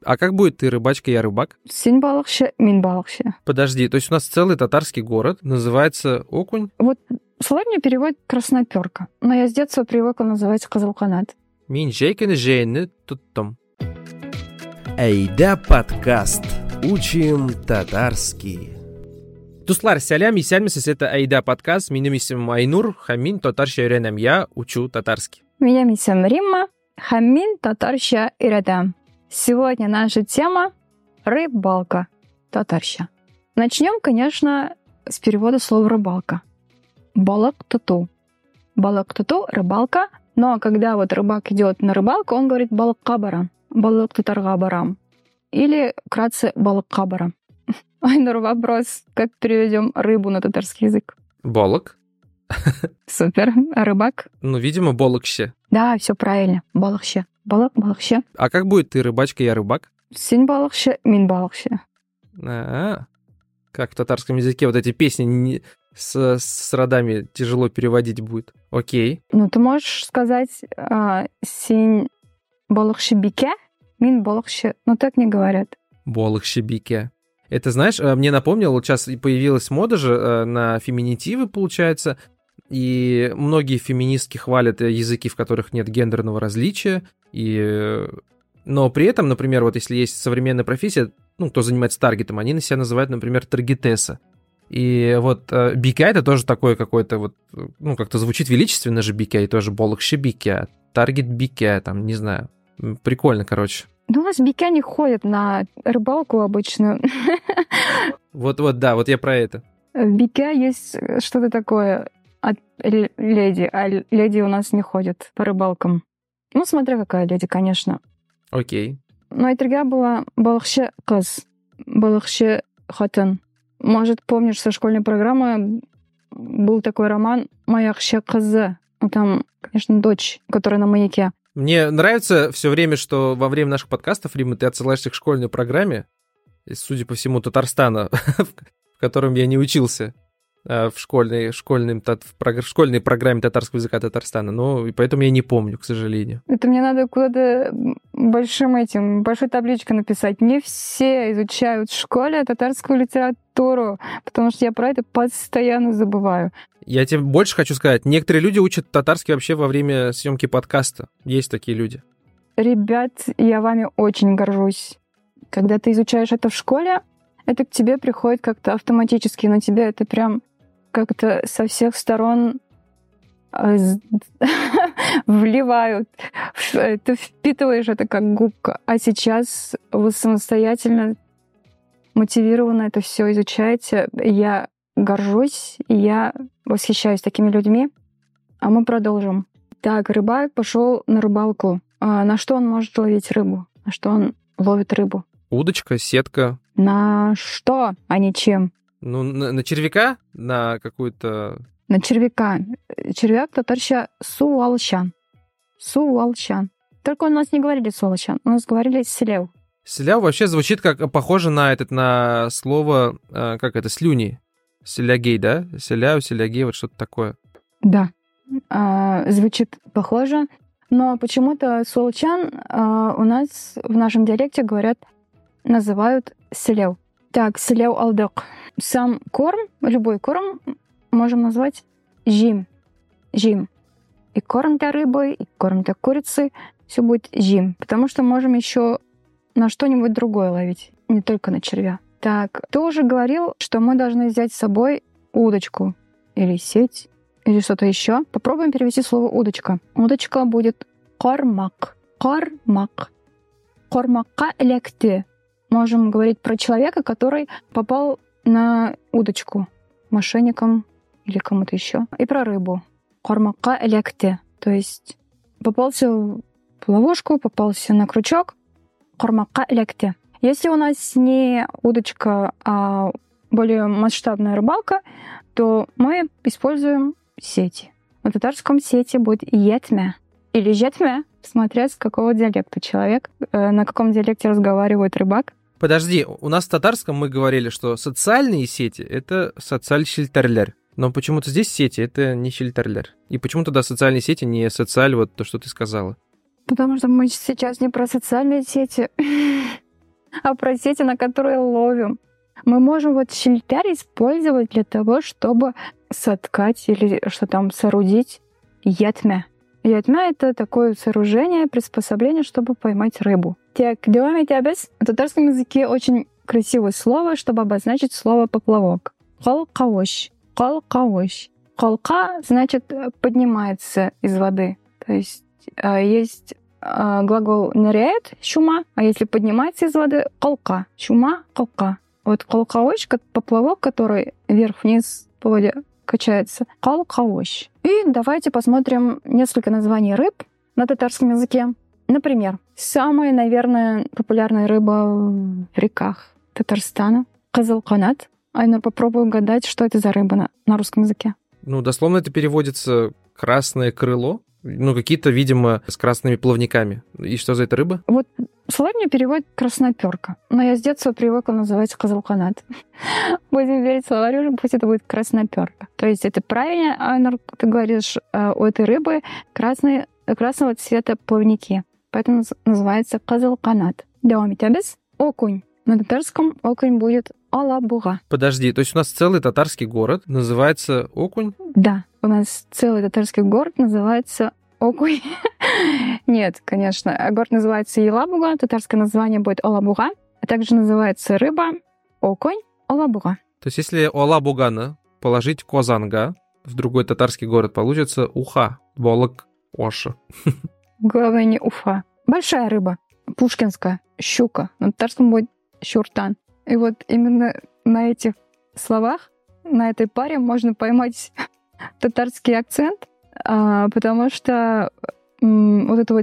А как будет ты рыбачка, я рыбак? Син балықшы, мен балықшы. Подожди, то есть у нас целый татарский город называется Окунь? Вот словарный перевод красноперка, но я с детства привыкла называть Кызылканат. Мен жайканы жайны туттым. Айда подкаст. Учим татарский. Туслар, сәлем, исәнмесез, это Айда подкаст. Минем исемім Айнур, һәм мин татарча өйрәнәм, я учу татарский. Меня исем Римма, һәм мин татарча өйрәтәм. Сегодня наша тема — рыбалка, татарча. Начнем, конечно, с перевода слова «рыбалка». Балык туту. Балык туту — рыбалка, но когда вот рыбак идет на рыбалку, он говорит балыкка барам, балык тутарга барам. Или вкратце балыкка барам. Айнур, вопрос, как переведем рыбу на татарский язык? Болок. Супер. А рыбак? Ну, видимо, болокще. Да, все правильно. Балыкще. Балык, балыкще. А как будет ты рыбачка, я рыбак? Син балыкще, мин балыкще. Как в татарском языке вот эти песни с родами тяжело переводить будет. Окей. Ну, ты можешь сказать син балыкще бике, мин балыкще. Но так не говорят. Болокще бике. Это, знаешь, мне напомнило, вот сейчас появилась мода же на феминитивы, получается, и многие феминистки хвалят языки, в которых нет гендерного различия, но при этом, например, вот если есть современная профессия, ну, кто занимается таргетом, они на себя называют, например, таргетесса. И вот бике — это тоже такое какое-то вот, ну, как-то звучит величественно же бике, и тоже болокще бике, таргет бике, там, не знаю. Прикольно, короче. Ну, у нас бике не ходят на рыбалку обычную. Вот, да, вот я про это. В бике есть что-то такое от леди, а леди у нас не ходят по рыбалкам. Ну, смотря какая леди, конечно. Окей. Но айтырга была балыкшы кыз, балыкшы хатын. Может, помнишь, со школьной программы был такой роман «Маякшы кызы». Ну, там, конечно, дочь, которая на маяке. Мне нравится все время, что во время наших подкастов, Рима, ты отсылаешься к школьной программе, судя по всему, Татарстана, в котором я не учился в школьной программе татарского языка Татарстана. Ну, и поэтому я не помню, к сожалению. Это мне надо куда-то большой табличкой написать. Не все изучают в школе татарскую литературу, потому что я про это постоянно забываю. Я тебе больше хочу сказать. Некоторые люди учат татарский вообще во время съемки подкаста. Есть такие люди. Ребят, я вами очень горжусь. Когда ты изучаешь это в школе, это к тебе приходит как-то автоматически. На тебя это прям как-то со всех сторон вливают. Ты впитываешь это как губка. А сейчас вы самостоятельно, мотивированно это все изучаете. Я горжусь, и я восхищаюсь такими людьми. А мы продолжим. Так, рыбак пошел на рыбалку. На что он может ловить рыбу? На что он ловит рыбу? Удочка, сетка. На что, а не чем? Ну, на червяка? На какую-то... На червяка. Червяк татарча суалчан. Суалчан. Только у нас не говорили суалчан, у нас говорили селев. Селяв вообще звучит как похоже на слово, как это, слюни. Селягей, да? Селяу, селягей, вот что-то такое. Да, звучит похоже, но почему-то суалчан у нас в нашем диалекте называют селев. Так, селев алдык. Сам корм, любой корм можем назвать жим. Жим. И корм для рыбы, и корм для курицы, все будет жим. Потому что можем еще на что-нибудь другое ловить, не только на червя. Так, ты уже говорил, что мы должны взять с собой удочку или сеть, или что-то еще. Попробуем перевести слово удочка. Удочка будет кормак. Кормак. Кормакка электе. Можем говорить про человека, который попал на удочку мошенникам или кому-то еще. И про рыбу. Кормакка электе. То есть попался в ловушку, попался на крючок. Кормакка электе. Если у нас не удочка, а более масштабная рыбалка, то мы используем сети. На татарском сети будет етме или жетме, смотря с какого диалекта человек, на каком диалекте разговаривает рыбак. Подожди, у нас в татарском мы говорили, что социальные сети — это социаль-щельтерлер. Но почему-то здесь сети — это не щельтерлер. И почему тогда социальные сети не социаль, вот то, что ты сказала? Потому что мы сейчас не про социальные сети. а про сети, на которые ловим. Мы можем вот шильтер использовать для того, чтобы соткать или что там соорудить ятмя. Ятмя — это такое сооружение, приспособление, чтобы поймать рыбу. Так, devam etamiz. В татарском языке очень красивое слово, чтобы обозначить слово поплавок. Калкауш. Калкауш. Калка значит поднимается из воды. То есть есть глагол ныряет, шума, а если поднимается из воды, калка. Шума, калка. Вот калкауш, как поплавок, который вверх-вниз по воде качается. Калкауш. И давайте посмотрим несколько названий рыб на татарском языке. Например, самая, наверное, популярная рыба в реках Татарстана — кызылканат. Айнур, попробуй угадать, что это за рыба на русском языке. Ну, дословно это переводится «красное крыло». Ну, какие-то, видимо, с красными плавниками. И что за эта рыба? Вот словарь переводит красноперка. Но я с детства привыкла называть кызылканат. Будем верить словарю, пусть это будет красноперка. То есть это правильно, Айнур, ты говоришь, у этой рыбы красного цвета плавники. Поэтому называется кызылканат. Devam etamiz. Окунь. На татарском окунь будет алабуга. Подожди, то есть у нас целый татарский город называется Окунь? Да, у нас целый татарский город называется Окунь. Нет, конечно. Город называется Елабуга, татарское название будет Алабуга, а также называется рыба Окунь Алабуга. То есть если Алабугана положить Козанга в другой татарский город, получится Уха, Болок, Оша. Главное не Уфа. Большая рыба, пушкинская, щука. На татарском будет щуртан. И вот именно на этих словах, на этой паре можно поймать татарский акцент, потому что вот это вот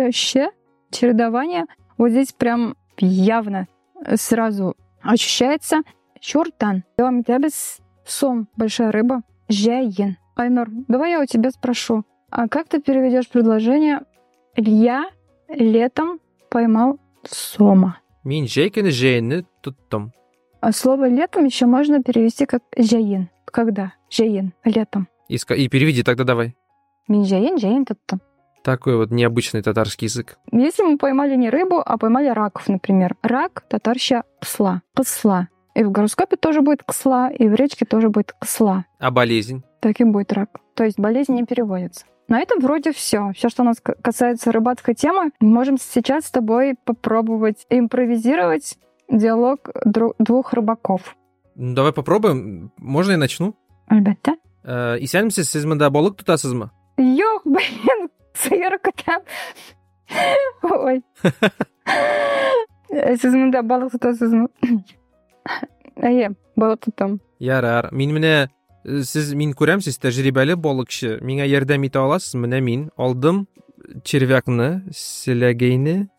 чередование вот здесь прям явно сразу ощущается. Щуртан. Devam etamiz. Сом, большая рыба. Жайин. Айнур, давай я у тебя спрошу, а как ты переведешь предложение «Я летом поймал сома»? Мин жейкин жейны туттум. А слово «летом» еще можно перевести как «жайин». Когда? Жайин. Летом. И переведи тогда давай. Мин жайин, жайин туттум. Такой вот необычный татарский язык. Если мы поймали не рыбу, а поймали раков, например. Рак татарща кысла. Кысла. И в гороскопе тоже будет кысла, и в речке тоже будет кысла. А болезнь? Таким будет рак. То есть болезнь не переводится. На этом вроде все. Все, что у нас касается рыбацкой темы, мы можем сейчас с тобой попробовать импровизировать диалог двух рыбаков. Ну, давай попробуем. Можно я начну? Альбетте. Исәнмесез, сез монда балык тутасызмы? Yok, блин, сыйыр көтәм. Ой. Сез монда балык тотасызмы? Әйе, балык тотам. Ярар. Мин күрәм, сез тәҗрибәле балыкчы. Миңа ярдәм итә аласыз? Менә мин алдым червякны, селәгәйне,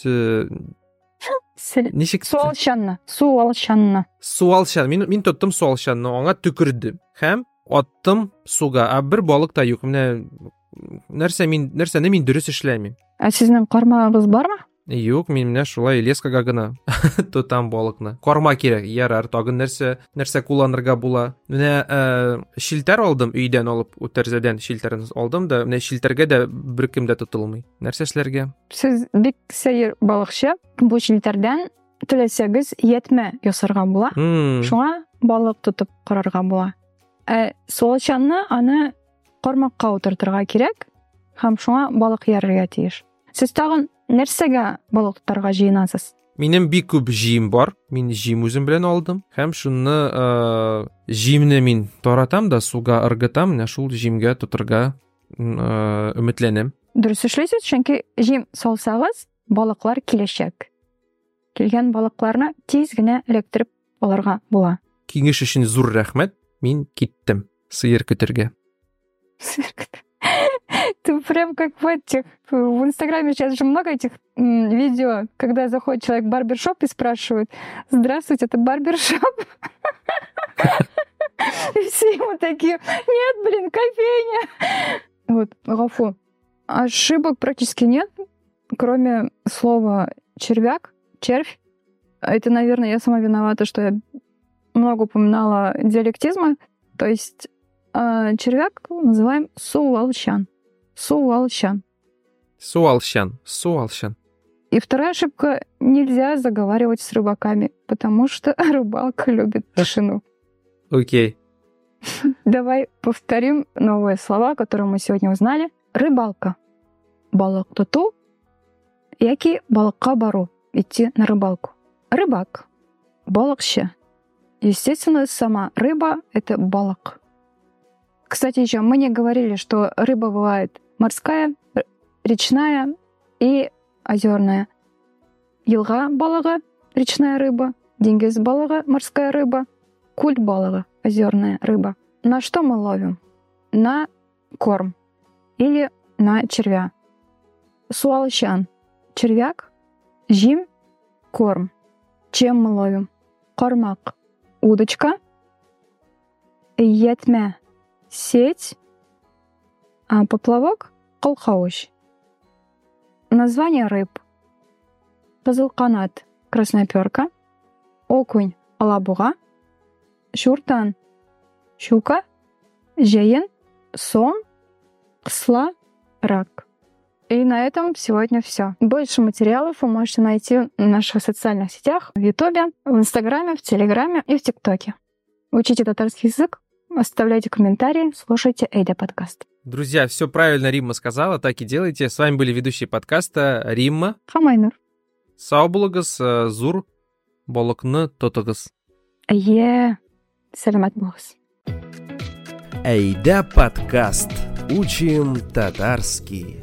ничек? Суалчанны. Суалчан. Мин тоттым суалчанны, аңа төкердем. Һәм аттым суга. А бер балык та юк. Менә нәрсәне мин дөрес эшләмим. Ә сезнең кармагыгыз бармы? Юк, мин менә шулай лескага гына тотам балыкны. Карма кирәк. Ярар, тагын нәрсә кулланырга була. Менә шилтер алдым, өйдән алып, үтәрзәдән шилтерен алдым да, менә шилтергә дә беркем дә тотылмый. Нәрсә эшләргә? Сез бик сәер балыкчы. Бу шилтердән теләсәгез ятмә ясарга була. Шуңа балык тотып карарга була. Суалчанны аны кармакка утыртырга кирәк, һәм шуңа балык ярырга тиеш. Сез тагын нәрсәгә балык тотарга җыенасыз? Минем бик күп җием бар. Мин җием үзем белән алдым. Һәм шуны җиемне мин таратам да суга ыргытам, менә шул җиемгә тотырга өметләнәм. Дөрес эшләйсез, чөнки җием салсагыз, балыклар киләчәк. Килгән балыкларны тиз генә эләктереп алырга була. Киңеш өчен зур рәхмәт. Мин киттем сыер көтәргә. Ты прям как в этих... В Инстаграме сейчас же много этих видео, когда заходит человек в барбершоп и спрашивает: «Здравствуйте, это барбершоп?» И все ему такие: «Нет, блин, кофейня!» Вот, Гафу. Ошибок практически нет, кроме слова червяк, червь. Это, наверное, я сама виновата, что я много упоминала диалектизма. То есть червяк называем суалчан. Суалчан. Суалчан. И вторая ошибка — нельзя заговаривать с рыбаками, потому что рыбалка любит тишину. Окей. Давай повторим новые слова, которые мы сегодня узнали. Рыбалка. Балык туту. Яки балыкка бару. Идти на рыбалку. Рыбак. Балыкчы. Естественно, сама рыба — это балык. Кстати, еще мы не говорили, что рыба бывает морская, речная и озерная. Елга балыгы — речная рыба. Дингиз балыгы — морская рыба. Куль балыгы — озерная рыба. На что мы ловим? На корм или на червя. Суалчан — червяк, жим — корм. Чем мы ловим? Кормак — удочка, етме — сеть, а поплавок — колхауш. Название рыб. Кызылканат — красноперка, окунь — алабуга, шуртан — щука, жейен — сом, ксла — рак. И на этом сегодня все. Больше материалов вы можете найти в наших социальных сетях, в Ютубе, в Инстаграме, в Телеграме и в ТикТоке. Учите татарский язык, оставляйте комментарии, слушайте Эйда подкаст. Друзья, все правильно Римма сказала, так и делайте. С вами были ведущие подкаста Римма, Хамайнур. Саубулыгыз, Зур, Болокны, Тотыгыз. Саламат болыңыз. Эйда подкаст. Учим татарский.